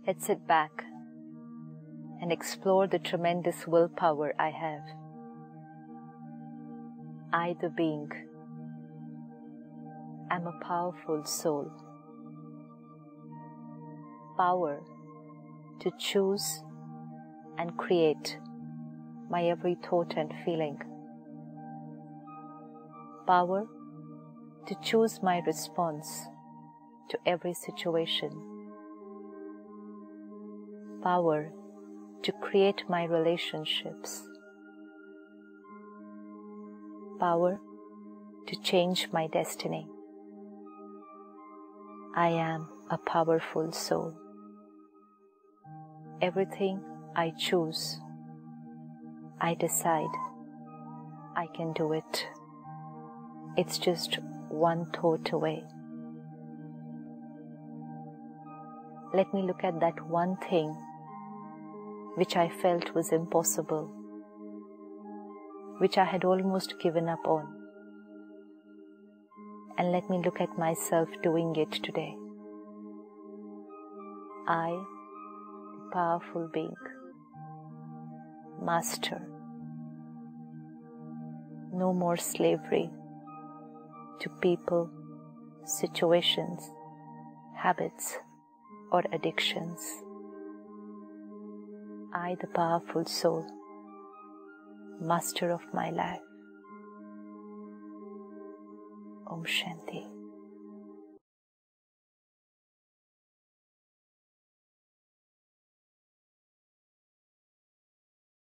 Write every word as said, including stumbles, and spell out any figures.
Let's sit back and explore the tremendous willpower I have. I, the being, am a powerful soul. Power to choose and create my every thought and feeling. Power to choose my response to every situation. Power to create my relationships. Power to change my destiny. I am a powerful soul. Everything I choose, I decide I can do it. It's just one thought away. Let me look at that one thing which I felt was impossible, which I had almost given up on. And let me look at myself doing it today. I, the powerful being, master. No more slavery to people, situations, habits, or addictions. I, the powerful soul, master of my life. Om Shanti.